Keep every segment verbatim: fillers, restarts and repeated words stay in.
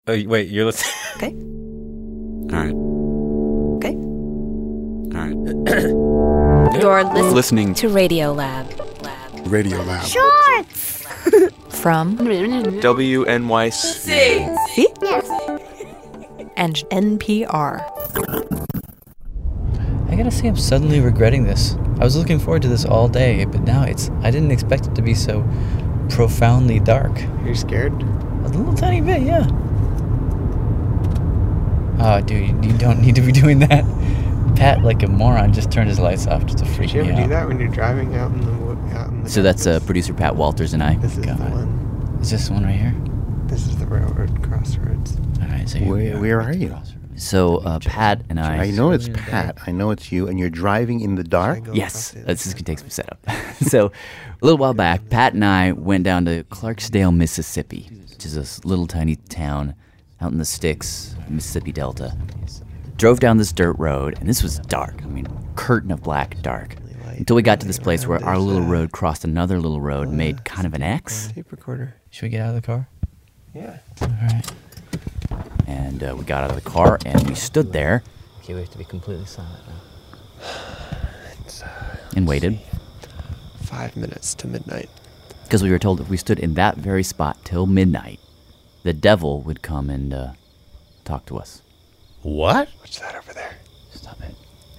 Oh, wait, you're listening? Okay. All right. Okay. All right. You're listening, Listening to Radio Lab. Lab. Radio Lab. Shorts! From W N Y C. C Yes. and N P R. I gotta say, I'm suddenly regretting this. I was looking forward to this all day, but now it's... I didn't expect it to be so profoundly dark. You're scared? A little tiny bit, yeah. Oh, dude, you, you don't need to be doing that. Pat, like a moron, just turned his lights off just to freak Did you me ever out. do that when you're driving out in the wo- out in the So that's uh, darkness? producer Pat Walters and I. This is God. the one. Is this one right here? This is the railroad crossroads. All right, so here we Where, are. where are you? So uh, Pat and I. I know it's Pat. I know it's you, and you're driving in the dark. Go Yes, across the other this is side. gonna take some setup. So a little while back, Pat and I went down to Clarksdale, Mississippi, which is this little tiny town out in the sticks, Mississippi Delta. Drove down this dirt road, and this was dark. I mean, curtain of black dark. Until we got to this place where our little road crossed another little road and made kind of an X. Tape recorder. Should we get out of the car? Yeah. All right. And uh, we got out of the car and we stood there Okay, we have to be completely silent now. It's uh, and waited five minutes to midnight. because we were told if we stood in that very spot till midnight, the devil would come and uh, talk to us. What? What's that over there? Stop it.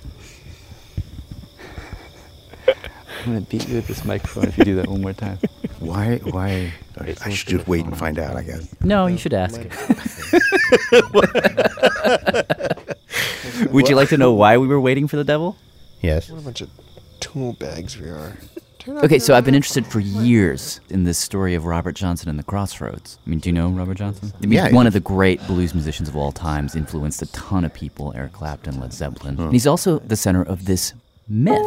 I'm going to beat you with this microphone if you do that one more time. Why? Why? I should just wait and find out, I guess. No, you should ask. Would you like to know why we were waiting for the devil? Yes. What a bunch of tool bags we are. Turn Okay, off so your I've been light. interested for years in this story of Robert Johnson and the Crossroads. I mean, do you know Robert Johnson? I mean, Yeah, he's one I- of the great blues musicians of all times, influenced a ton of people, Eric Clapton, Led Zeppelin. And he's also the center of this myth.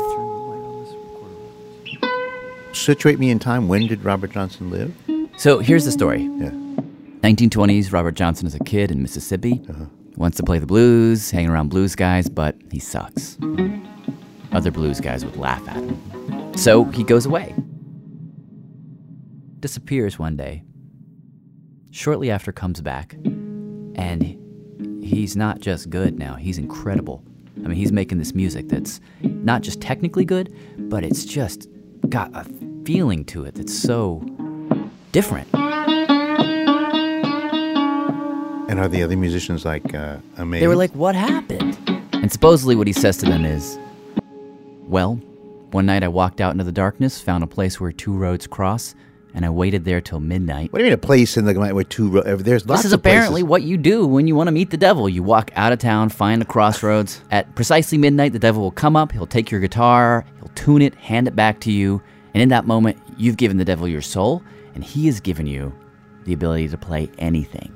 Situate me in time. When did Robert Johnson live? So here's the story. Yeah. nineteen twenties, Robert Johnson is a kid in Mississippi. Wants to play the blues, hanging around blues guys, but he sucks. Other blues guys would laugh at him. So he goes away. Disappears one day. Shortly after comes back. And he's not just good now, he's incredible. I mean, he's making this music that's not just technically good, but it's just got a feeling to it that's so different. And are the other musicians like uh, amazed? They were like, what happened? And supposedly what he says to them is, well, one night I walked out into the darkness, found a place where two roads cross, and I waited there till midnight. What do you mean a place in the with two? ro- uh, There's lots This is of apparently places. what you do when you want to meet the devil. You walk out of town, find a crossroads. At precisely midnight, the devil will come up, he'll take your guitar, he'll tune it, hand it back to you, and in that moment, you've given the devil your soul, and he has given you the ability to play anything.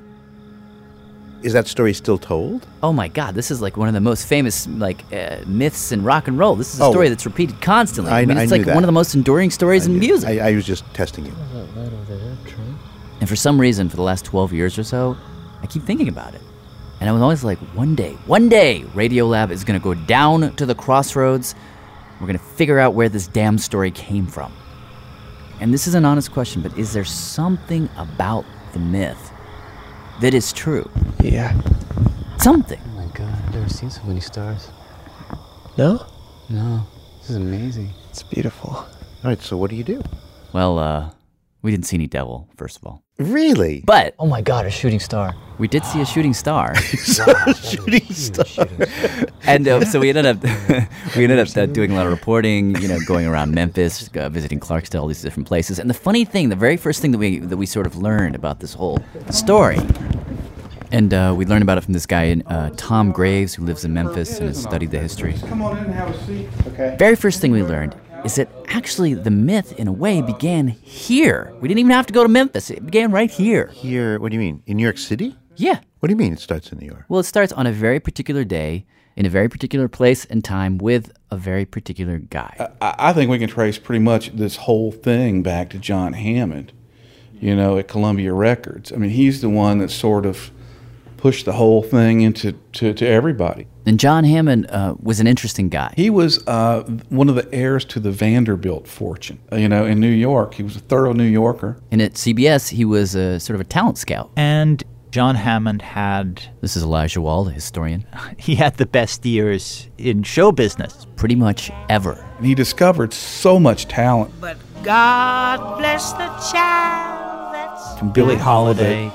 Is that story still told? Oh my God, this is like one of the most famous like uh, myths in rock and roll. This is a Oh. story that's repeated constantly. I- I mean, I it's knew like that. one of the most enduring stories in music. I, I was just testing you. And for some reason, for the last twelve years or so, I keep thinking about it. And I was always like, one day, one day, Radiolab is going to go down to the crossroads. We're going to figure out where this damn story came from. And this is an honest question, but is there something about the myth that is true? Yeah. Something. Oh my God, I've never seen so many stars. No? No, this is amazing. It's beautiful. All right. So what do you do? Well, uh, we didn't see any devil, first of all. Really? But Oh my God, a shooting star. we did see a shooting star. Shooting star. And uh, so we ended up we ended up uh, doing a lot of reporting, you know, going around Memphis, uh, visiting Clarksdale, all these different places. And the funny thing, the very first thing that we that we sort of learned about this whole story, and uh, we learned about it from this guy, uh, Tom Graves, who lives in Memphis and has studied the history. Come on in and have a seat. Okay. Very first thing we learned is that actually the myth, in a way, began here. We didn't even have to go to Memphis. It began right here. Here. What do you mean? In New York City? Yeah. What do you mean it starts in New York? Well, it starts on a very particular day, in a very particular place and time, with a very particular guy. I, I think we can trace pretty much this whole thing back to John Hammond, you know, at Columbia Records. I mean, he's the one that sort of pushed the whole thing into to, to everybody. And John Hammond uh, was an interesting guy. He was uh, one of the heirs to the Vanderbilt fortune, uh, you know, in New York. He was a thorough New Yorker. And at C B S, he was a sort of a talent scout. And John Hammond had... This is Elijah Wall, the historian. He had the best years in show business. Pretty much ever. And he discovered so much talent. But God bless the child that's... From Billie Holiday,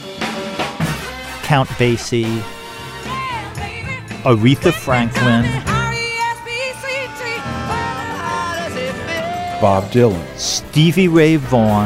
Count Basie, Aretha Franklin, Bob Dylan, Stevie Ray Vaughan,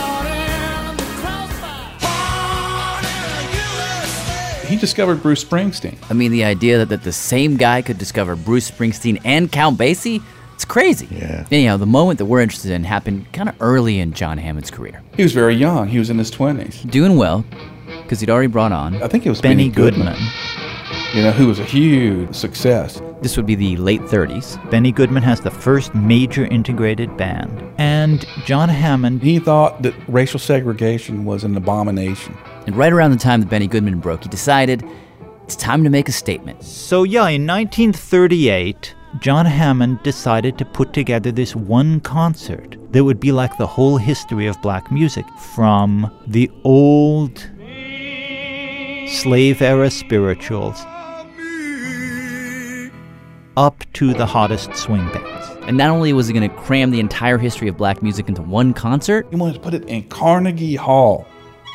he discovered Bruce Springsteen. I mean, the idea that, that the same guy could discover Bruce Springsteen and Count Basie, it's crazy. Yeah. Anyhow, the moment that we're interested in happened kind of early in John Hammond's career. He was very young. He was in his twenties. Doing well, because he'd already brought on... I think it was Benny Benny Goodman. Goodman. You know, who was a huge success. This would be the late thirties. Benny Goodman has the first major integrated band. And John Hammond... He thought that racial segregation was an abomination. And right around the time that Benny Goodman broke, he decided it's time to make a statement. So yeah, in nineteen thirty-eight, John Hammond decided to put together this one concert that would be like the whole history of black music, from the old slave-era spirituals up to the hottest swing bands. And not only was he going to cram the entire history of black music into one concert, He wanted to put it in Carnegie Hall.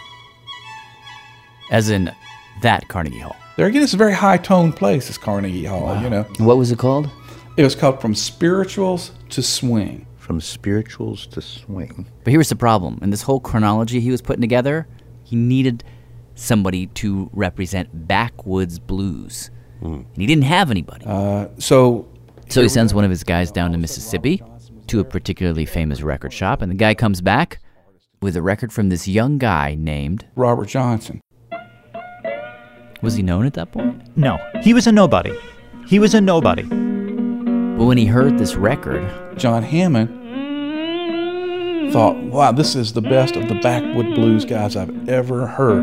as in that Carnegie Hall. There again, it's a very high-toned place, this Carnegie Hall, Wow. you know. What was it called? It was called From Spirituals to Swing. From spirituals to swing. But here was the problem. In this whole chronology he was putting together, he needed somebody to represent backwoods blues. And he didn't have anybody. Uh, so So he sends one of his guys down to Mississippi to a particularly famous record shop, and the guy comes back with a record from this young guy named... Robert Johnson. Was he known at that point? No, he was a nobody. He was a nobody. But when he heard this record... John Hammond thought, wow, this is the best of the backwood blues guys I've ever heard.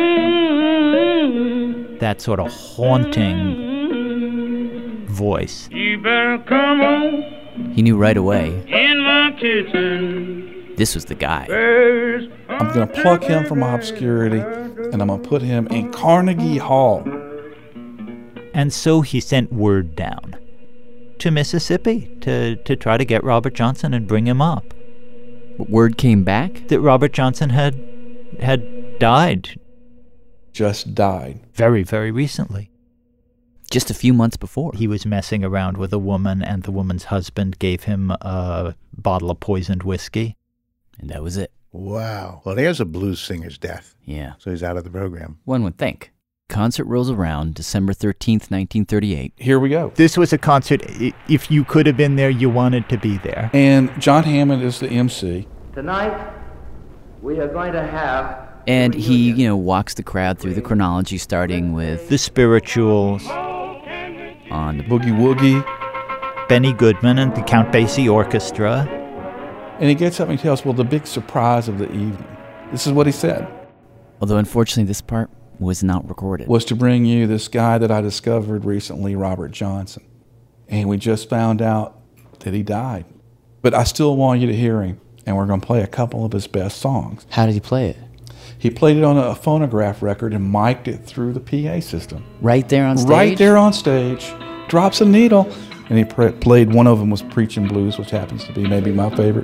That sort of haunting voice. You better come on He knew right away in my kitchen. this was the guy. I'm going to pluck him from obscurity, and I'm going to put him in Carnegie Hall. And so he sent word down to Mississippi to, to try to get Robert Johnson and bring him up. Word came back that Robert Johnson had had died. Just died. Very, very recently. Just a few months before. He was messing around with a woman, and the woman's husband gave him a bottle of poisoned whiskey. And that was it. Wow. Well, there's a blues singer's death. Yeah. So he's out of the program. One would think. Concert rolls around December thirteenth, nineteen thirty-eight. Here we go. This was a concert, if you could have been there, you wanted to be there. And John Hammond is the M C. Tonight, we are going to have... And he, you know, walks the crowd through the chronology, starting with... The Spirituals. On the Boogie Woogie. Benny Goodman and the Count Basie Orchestra. And he gets up and he tells, well, the big surprise of the evening. This is what he said. Although, unfortunately, this part was not recorded. Was to bring you this guy that I discovered recently, Robert Johnson. And we just found out that he died. But I still want you to hear him, and we're going to play a couple of his best songs. How did he play it? He played it on a phonograph record and mic'd it through the P A system. Right there on stage? Right there on stage. Drops a needle. And he pr- played, one of them was Preaching Blues, which happens to be maybe my favorite.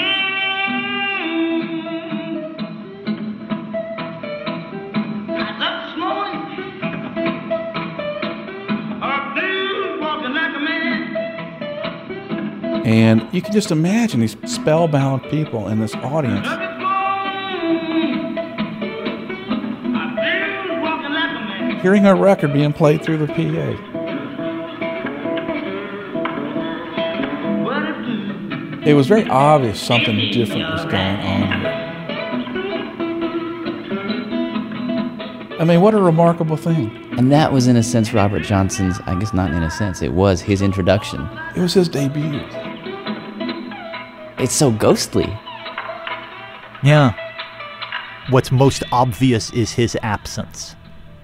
And you can just imagine these spellbound people in this audience. Hearing a record being played through the P A. It was very obvious something different was going on here. I mean, what a remarkable thing. And that was, in a sense, Robert Johnson's, I guess not in a sense, it was his introduction. It was his debut. It's so ghostly. Yeah. What's most obvious is his absence.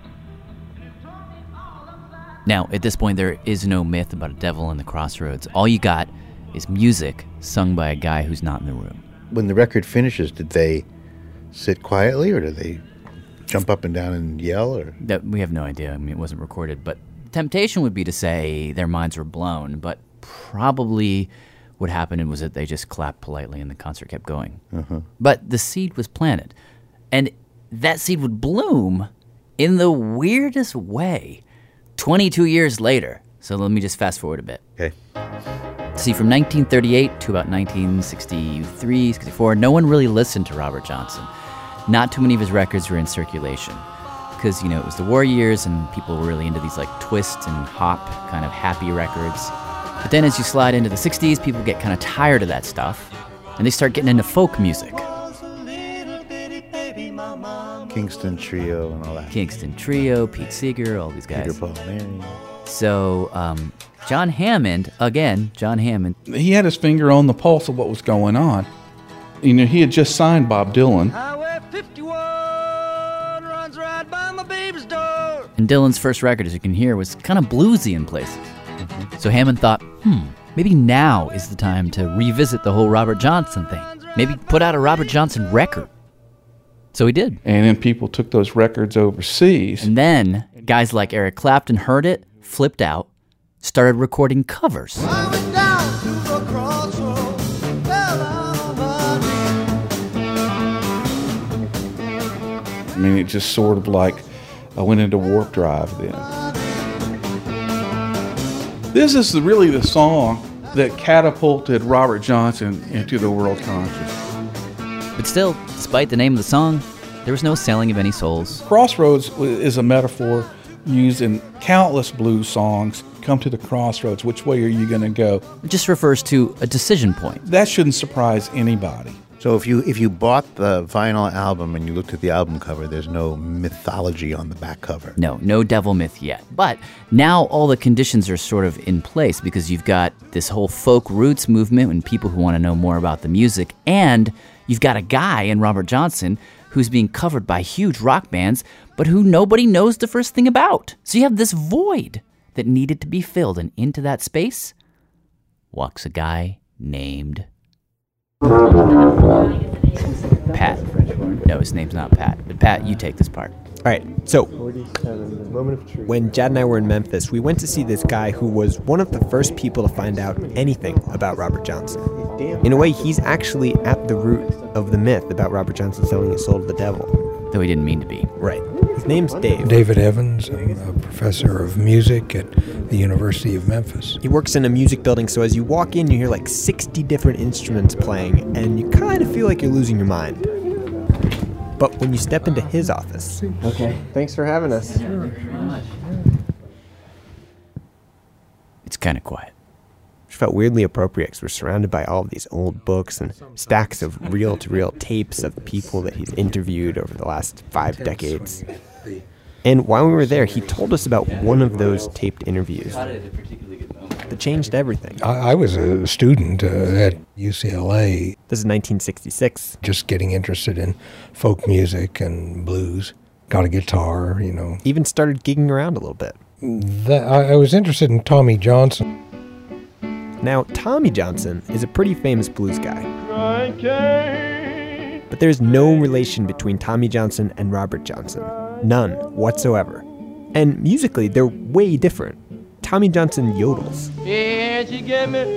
Now, at this point, there is no myth about a devil in the crossroads. All you got is music sung by a guy who's not in the room. When the record finishes, did they sit quietly or did they jump up and down and yell? Or That we have no idea. I mean, it wasn't recorded. But temptation would be to say their minds were blown, but probably what happened was that they just clapped politely and the concert kept going. Uh-huh. But the seed was planted. And that seed would bloom in the weirdest way twenty-two years later. So let me just fast forward a bit. Okay. See, from nineteen thirty-eight to about nineteen sixty-three, sixty-four, no one really listened to Robert Johnson. Not too many of his records were in circulation because, you know, it was the war years and people were really into these like twist and hop kind of happy records. But then as you slide into the sixties, people get kind of tired of that stuff and they start getting into folk music. Kingston Trio and all that. Kingston Trio, Pete Seeger, all these guys. Peter Paul, Mary. So, um, John Hammond, again, John Hammond. He had his finger on the pulse of what was going on. You know, he had just signed Bob Dylan. Highway fifty-one runs right by my baby's door. And Dylan's first record, as you can hear, was kind of bluesy in places. Mm-hmm. So Hammond thought, hmm, maybe now is the time to revisit the whole Robert Johnson thing. Maybe put out a Robert Johnson record. So he did. And then people took those records overseas. And then guys like Eric Clapton heard it, flipped out, started recording covers. I went down to the crossroads, fell on my I mean, it just sort of like I went into warp drive then. This is the, really the song that catapulted Robert Johnson into the world conscious. But still, despite the name of the song, there was no selling of any souls. Crossroads is a metaphor used in countless blues songs. Come to the crossroads. Which way are you going to go? It just refers to a decision point. That shouldn't surprise anybody. So if you if you bought the vinyl album and you looked at the album cover, there's no mythology on the back cover. No, no devil myth yet. But now all the conditions are sort of in place because you've got this whole folk roots movement and people who want to know more about the music, and you've got a guy in Robert Johnson who's being covered by huge rock bands, but who nobody knows the first thing about. So you have this void that needed to be filled, and into that space walks a guy named Pat. No, his name's not Pat. But Pat, you take this part. All right, so when Jad and I were in Memphis, we went to see this guy who was one of the first people to find out anything about Robert Johnson. In a way, he's actually at the root of the myth about Robert Johnson selling his soul to the devil. Though he didn't mean to be. Right. His name's Dave. David Evans. I'm a professor of music at the University of Memphis. He works in a music building, so as you walk in, you hear like sixty different instruments playing, and you kind of feel like you're losing your mind. But when you step into his office... Okay. Thanks for having us. It's kind of quiet. Which felt weirdly appropriate because we're surrounded by all of these old books and stacks of reel-to-reel tapes of people that he's interviewed over the last five decades. And while we were there, he told us about one of those taped interviews that changed everything. I, I was a student uh, at U C L A. This is nineteen sixty-six. Just getting interested in folk music and blues. Got a guitar, you know. Even started gigging around a little bit. That, I, I was interested in Tommy Johnson. Now, Tommy Johnson is a pretty famous blues guy. But there's no relation between Tommy Johnson and Robert Johnson. None whatsoever. And musically, they're way different. Tommy Johnson yodels. Yeah, she gave me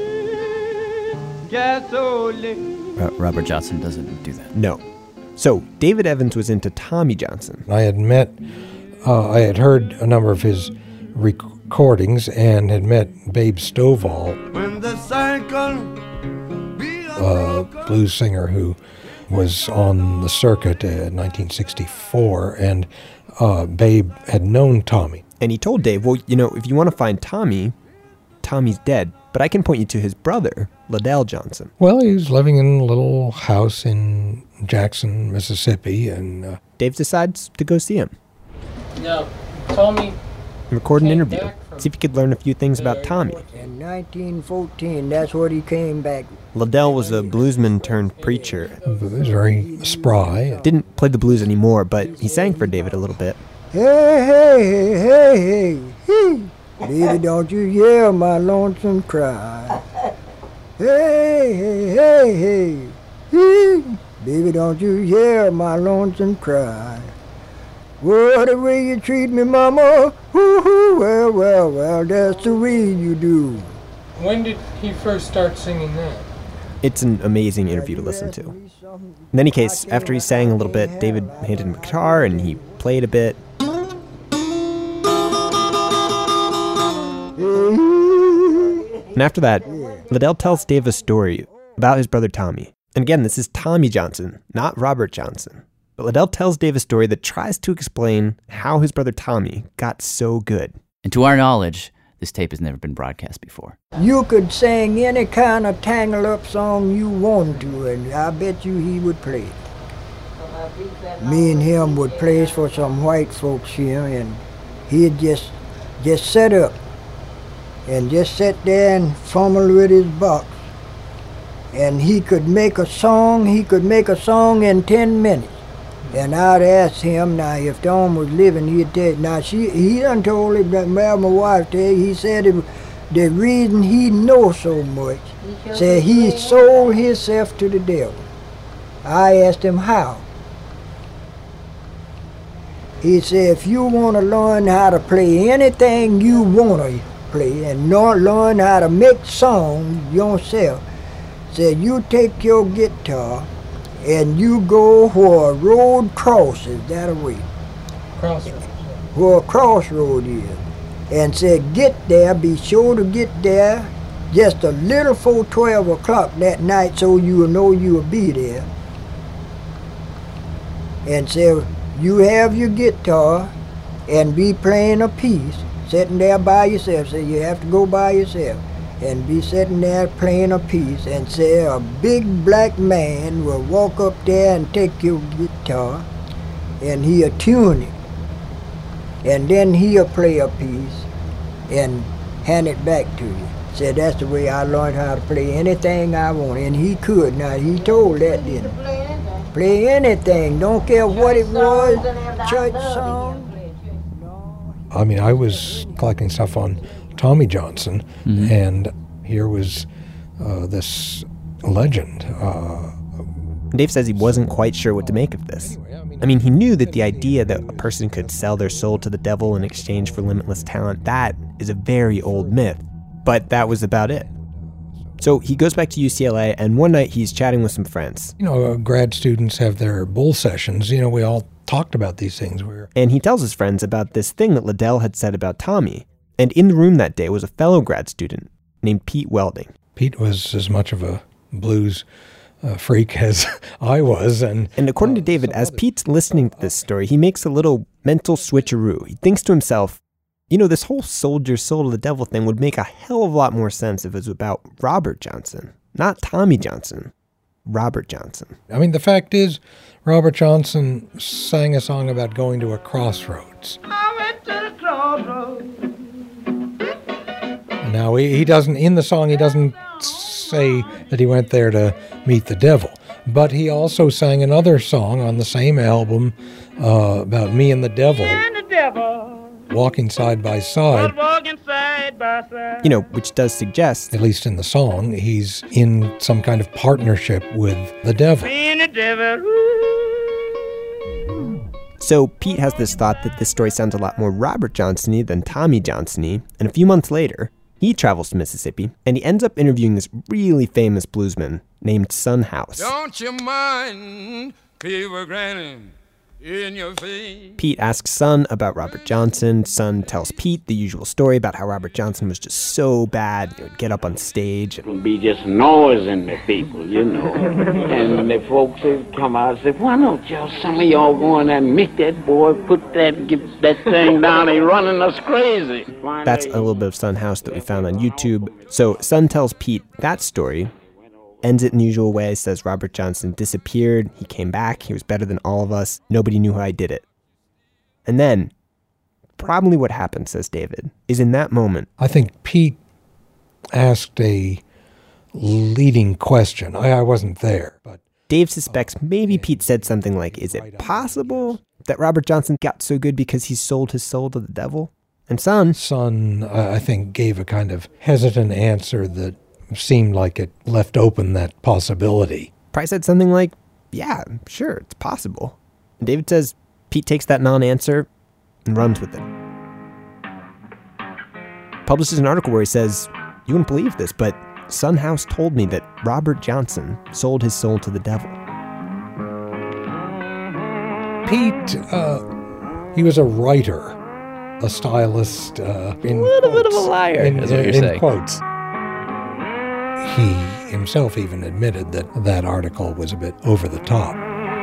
gasoline. Uh, Robert Johnson doesn't do that. No. So, David Evans was into Tommy Johnson. I had met, uh, I had heard a number of his recordings and had met Babe Stovall, a blues singer who was on the circuit in nineteen sixty-four, and uh, Babe had known Tommy. And he told Dave, well, you know, if you want to find Tommy, Tommy's dead, but I can point you to his brother, Liddell Johnson. Well, he was living in a little house in Jackson, Mississippi, and... Uh, Dave decides to go see him. No, Tommy... Record an interview. See if you could learn a few things about Tommy. In nineteen fourteen, that's what he came back. Liddell was a bluesman turned preacher. He was very spry. Didn't play the blues anymore, but he sang for David a little bit. Hey, hey, hey, hey, hey. Baby, don't you hear my lonesome cry. Hey, hey, hey, hey, hey. Baby, don't you hear my lonesome cry. Well, the way you treat me, mama, woo-hoo, well, well, well, that's the way you do. When did he first start singing that? It's an amazing interview to listen to. In any case, after he sang a little bit, David handed him a guitar and he played a bit. And after that, Liddell tells Dave a story about his brother Tommy. And again, this is Tommy Johnson, not Robert Johnson. But Liddell tells Dave a story that tries to explain how his brother Tommy got so good. And to our knowledge, this tape has never been broadcast before. You could sing any kind of tangle-up song you wanted to, and I bet you he would play it. Me and him would play for some white folks here, and he'd just, just set up and just sit there and fumble with his box. And he could make a song, he could make a song in ten minutes. And I'd ask him, now, if Dawn was living, he'd tell, now, she, he done told him, that my wife tell, he said it, the reason he knows so much, said he sold himself to the devil. I asked him how. He said, if you want to learn how to play anything you want to play and not learn how to make songs yourself, said you take your guitar and you go where a road crosses that way. Crossroads. Where a crossroad is. And said, get there, be sure to get there just a little before twelve o'clock that night so you'll know you'll be there. And said, you have your guitar and be playing a piece, sitting there by yourself. So you have to go by yourself. And be sitting there playing a piece, and say a big black man will walk up there and take your guitar and he'll tune it. And then he'll play a piece and hand it back to you. Said that's the way I learned how to play anything I want. And he could. Now he told that, didn't he? Play anything, don't care what it was, church song. I mean, I was collecting stuff on Tommy Johnson, mm-hmm. and here was uh, this legend. Uh, Dave says he wasn't quite sure what to make of this. I mean, he knew that the idea that a person could sell their soul to the devil in exchange for limitless talent, that is a very old myth. But that was about it. So he goes back to U C L A, and one night he's chatting with some friends. You know, uh, grad students have their bull sessions. You know, we all talked about these things. We're... And he tells his friends about this thing that Liddell had said about Tommy. And in the room that day was a fellow grad student named Pete Welding. Pete was as much of a blues uh, freak as I was. And, and according to David, as Pete's listening to this story, he makes a little mental switcheroo. He thinks to himself, you know, this whole sold your soul to the devil thing would make a hell of a lot more sense if it was about Robert Johnson, not Tommy Johnson, Robert Johnson. I mean, the fact is, Robert Johnson sang a song about going to a crossroads. I went to the crossroads. Now, he, he doesn't, in the song, he doesn't say that he went there to meet the devil. But he also sang another song on the same album uh, about me and the devil, and the devil walking side by side. Walking side by side. You know, which does suggest, at least in the song, he's in some kind of partnership with the devil. Me and the devil. So Pete has this thought that this story sounds a lot more Robert Johnson-y than Tommy Johnson-y, and a few months later, he travels to Mississippi, and he ends up interviewing this really famous bluesman named Son House. Don't you mind people grinning in your face? Pete asks Son about Robert Johnson. Son tells Pete the usual story about how Robert Johnson was just so bad, he would get up on stage. It would be just noise in the people, you know. And the folks would come out and say, why don't y'all, some of y'all go in there and meet that boy, put that, get that thing down, he running us crazy. That's a little bit of Son House that we found on YouTube. So Son tells Pete that story, ends it in the usual way, says Robert Johnson disappeared, he came back, he was better than all of us, nobody knew how I did it. And then, probably what happened, says David, is in that moment, I think Pete asked a leading question. I, I wasn't there, but Dave suspects maybe Pete said something like, is it possible that Robert Johnson got so good because he sold his soul to the devil? And Son... Son, uh, I think, gave a kind of hesitant answer that seemed like it left open that possibility. Probably said something like, yeah, sure, it's possible. And David says, Pete takes that non-answer and runs with it. Publishes an article where he says, "You wouldn't believe this, but Son House told me that Robert Johnson sold his soul to the devil." Pete, uh, he was a writer, a stylist. Uh, in a little quotes, bit of a liar, in, is what you're in saying. Quotes. He himself even admitted that that article was a bit over the top.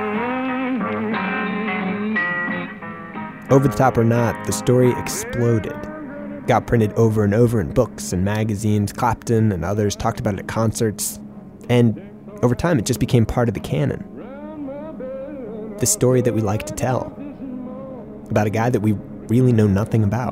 Over the top or not, the story exploded. Got printed over and over in books and magazines. Clapton and others talked about it at concerts. And over time, it just became part of the canon. The story that we like to tell. About a guy that we really know nothing about.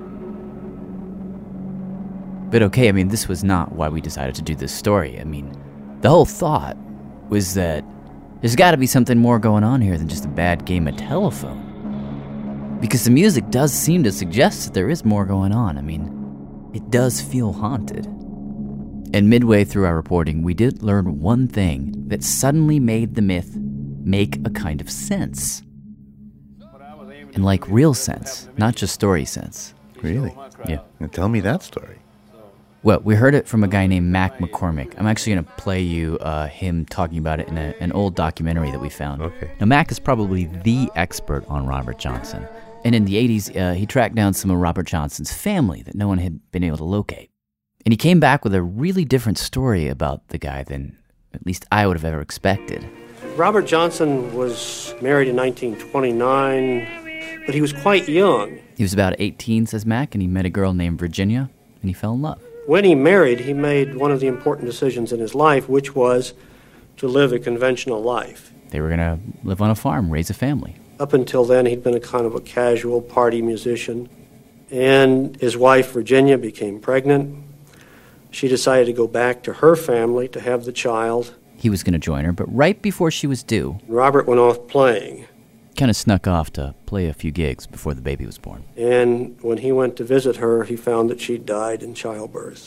But okay, I mean, this was not why we decided to do this story. I mean, the whole thought was that there's got to be something more going on here than just a bad game of telephone. Because the music does seem to suggest that there is more going on. I mean, it does feel haunted. And midway through our reporting, we did learn one thing that suddenly made the myth make a kind of sense. And like real sense, not just story sense. Really? Yeah. Now tell me that story. Well, we heard it from a guy named Mac McCormick. I'm actually going to play you uh, him talking about it in a, an old documentary that we found. Okay. Now, Mac is probably the expert on Robert Johnson. And in the eighties, uh, he tracked down some of Robert Johnson's family that no one had been able to locate. And he came back with a really different story about the guy than at least I would have ever expected. Robert Johnson was married in nineteen twenty-nine, but he was quite young. He was about eighteen, says Mac, and he met a girl named Virginia, and he fell in love. When he married, he made one of the important decisions in his life, which was to live a conventional life. They were going to live on a farm, raise a family. Up until then, he'd been a kind of a casual party musician. And his wife, Virginia, became pregnant. She decided to go back to her family to have the child. He was going to join her, but right before she was due, Robert went off playing. Kind of snuck off to play a few gigs before the baby was born. And when he went to visit her, he found that she'd died in childbirth.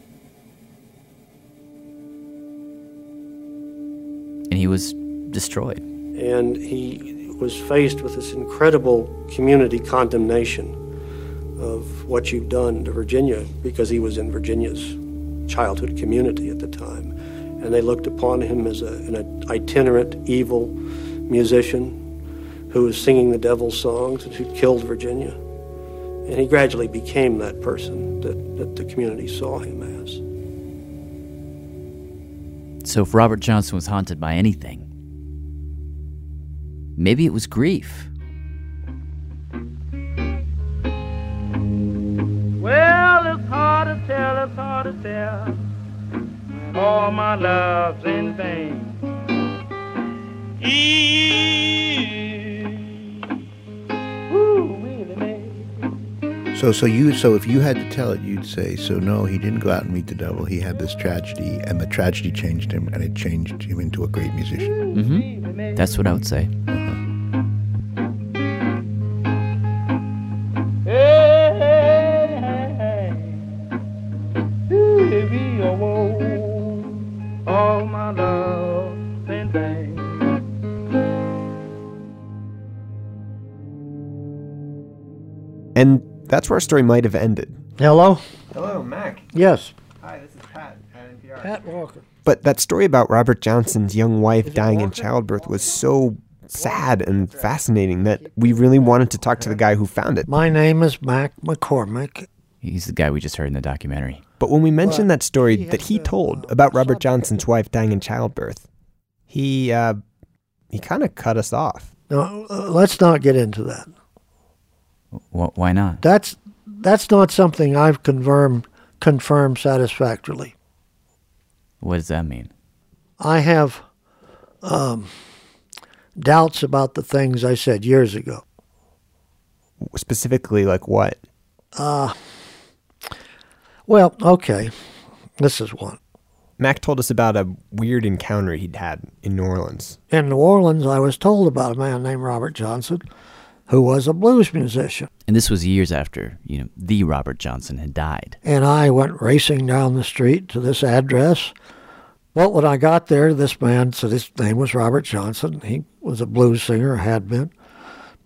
And he was destroyed. And he was faced with this incredible community condemnation of what you've done to Virginia, because he was in Virginia's childhood community at the time. And they looked upon him as a, an itinerant, evil musician who was singing the devil's songs and who killed Virginia. And he gradually became that person that, that the community saw him as. So if Robert Johnson was haunted by anything, maybe it was grief. Well, it's hard to tell, it's hard to tell. All my love's in vain. So, so you, so if you had to tell it, you'd say, so no, he didn't go out and meet the devil. He had this tragedy, and the tragedy changed him, and it changed him into a great musician. Mm-hmm. That's what I would say. Uh-huh. All my love in vain. And that's where our story might have ended. Hello? Hello, Mac. Yes. Hi, this is Pat at N P R. Pat Walker. But that story about Robert Johnson's young wife dying in childbirth was so sad and fascinating that we really wanted to talk to the guy who found it. My name is Mac McCormick. He's the guy we just heard in the documentary. But when we mentioned that story that he told about Robert Johnson's wife dying in childbirth, he, uh, he kind of cut us off. No, uh, let's not get into that. W- why not? That's that's not something I've confirmed confirmed satisfactorily. What does that mean? I have um, doubts about the things I said years ago. Specifically, like what? Uh, well, okay. This is one. Mac told us about a weird encounter he'd had in New Orleans. In New Orleans, I was told about a man named Robert Johnson who was a blues musician. And this was years after, you know, the Robert Johnson had died. And I went racing down the street to this address. Well, when I got there, this man said his name was Robert Johnson. He was a blues singer, had been.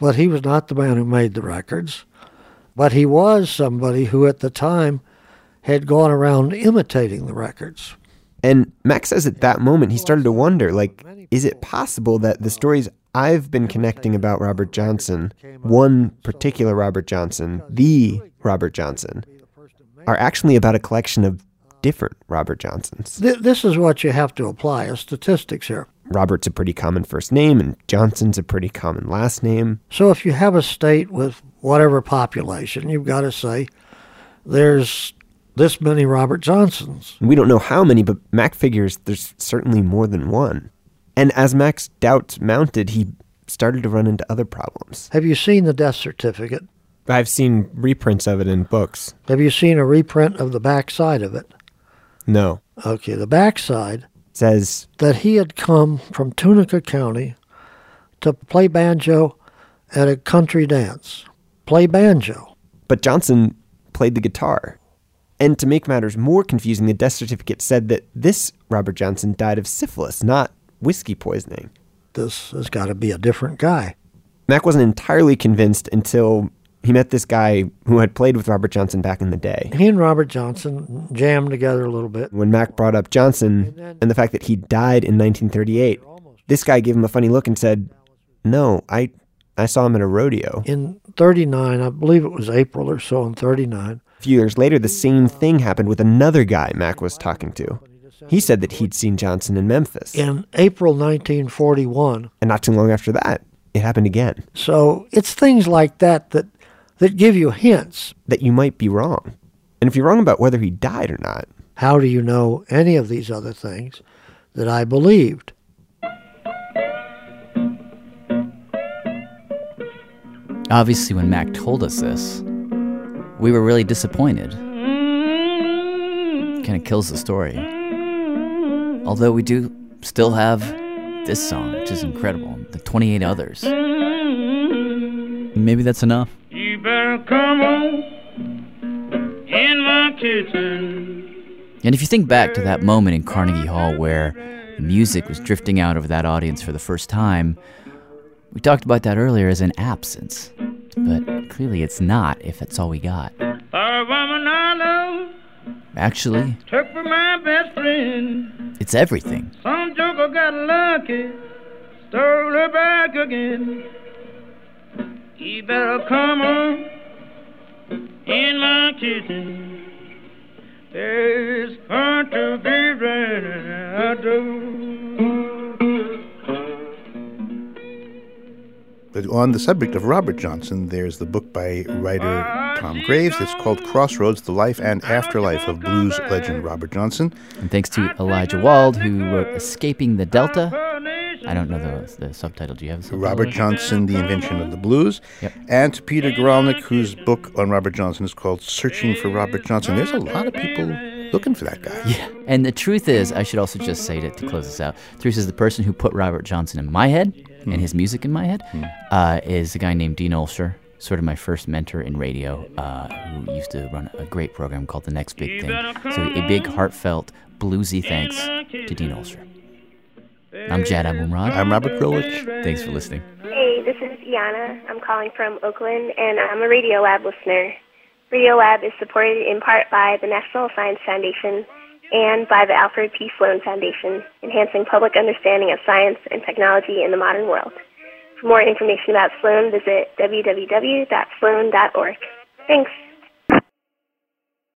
but he was not the man who made the records. But he was somebody who at the time had gone around imitating the records. And Mac says at that moment he started to wonder, like, is it possible that the stories I've been connecting about Robert Johnson, one particular Robert Johnson, the Robert Johnson, are actually about a collection of different Robert Johnsons? Th- this is what you have to apply as statistics here. Robert's a pretty common first name, and Johnson's a pretty common last name. So if you have a state with whatever population, you've got to say there's this many Robert Johnsons. We don't know how many, but Mac figures there's certainly more than one. And as Mac's doubts mounted, he started to run into other problems. Have you seen the death certificate? I've seen reprints of it in books. Have you seen a reprint of the back side of it? No. Okay, the back side says that he had come from Tunica County to play banjo at a country dance. Play banjo. But Johnson played the guitar. And to make matters more confusing, the death certificate said that this Robert Johnson died of syphilis, not whiskey poisoning. This has got to be a different guy. Mac wasn't entirely convinced until he met this guy who had played with Robert Johnson back in the day. He and Robert Johnson jammed together a little bit. When Mac brought up Johnson and the fact that he died in nineteen thirty-eight, this guy gave him a funny look and said, no, I I saw him at a rodeo. In thirty-nine, I believe it was April or so in thirty-nine. A few years later, the same thing happened with another guy Mac was talking to. He said that he'd seen Johnson in Memphis. In April nineteen forty-one. And not too long after that, it happened again. So it's things like that that, that give you hints. That you might be wrong. And if you're wrong about whether he died or not. How do you know any of these other things that I believed? Obviously, when Mac told us this, we were really disappointed. Kind of kills the story. Although we do still have this song, which is incredible, the twenty-eight others. Maybe that's enough. You better come on in my kitchen. And if you think back to that moment in Carnegie Hall where the music was drifting out over that audience for the first time, we talked about that earlier as an absence. But clearly it's not if that's all we got. A woman I love Actually, took for my best friend. It's everything. Some joker got lucky, stole her back again. You better come on in my kitchen. There's fun to be running out But on the subject of Robert Johnson, there's the book by writer Tom Graves. It's called Crossroads, The Life and Afterlife of Blues Legend Robert Johnson. And thanks to Elijah Wald, who wrote Escaping the Delta. I don't know the, the subtitle. Do you have a subtitle? Robert Johnson, The Invention of the Blues. Yep. And to Peter Goralnik, whose book on Robert Johnson is called Searching for Robert Johnson. There's a lot of people looking for that guy. Yeah. And the truth is, I should also just say to, to close this out, the truth is the person who put Robert Johnson in my head and his music in my head uh, is a guy named Dean Olsher, sort of my first mentor in radio, uh, who used to run a great program called The Next Big Thing. So a big, heartfelt, bluesy thanks to Dean Olsher. I'm Jad Abumrad. I'm Robert Krulwich. Thanks for listening. Hey, this is Iana. I'm calling from Oakland, and I'm a Radiolab listener. Radiolab is supported in part by the National Science Foundation and by the Alfred P. Sloan Foundation, enhancing public understanding of science and technology in the modern world. For more information about Sloan, visit w w w dot sloan dot org. Thanks.